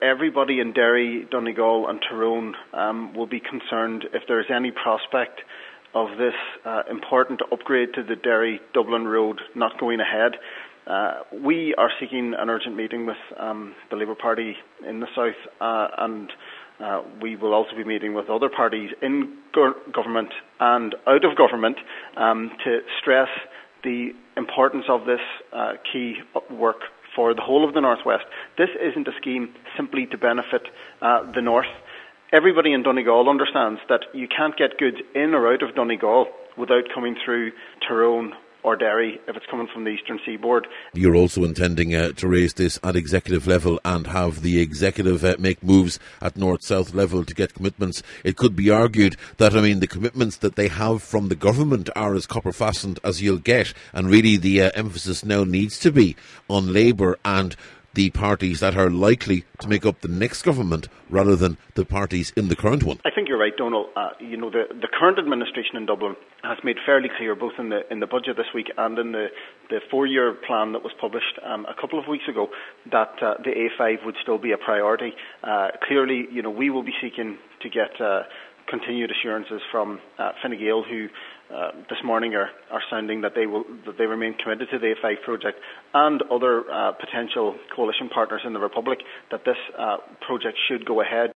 everybody in Derry, Donegal and Tyrone will be concerned if there is any prospect of this important upgrade to the Derry-Dublin road not going ahead. We are seeking an urgent meeting with the Labour Party in the south, and we will also be meeting with other parties in government and out of government to stress the importance of this key work for the whole of the Northwest. This isn't a scheme simply to benefit the North. Everybody in Donegal understands that you can't get goods in or out of Donegal without coming through Tyrone or Derry if it's coming from the eastern seaboard. You're also intending to raise this at executive level and have the executive make moves at north-south level to get commitments. It could be argued that, the commitments that they have from the government are as copper-fastened as you'll get, and really the emphasis now needs to be on Labour and the parties that are likely to make up the next government rather than the parties in the current one. I think you're right, Donald. The current administration in Dublin has made fairly clear, both in the budget this week and in the 4-year plan that was published a couple of weeks ago, that the A5 would still be a priority. Clearly, we will be seeking to get continued assurances from Fine Gael, who this morning are sounding that they remain committed to the A5 project, and other potential coalition partners in the Republic, that this project should go ahead.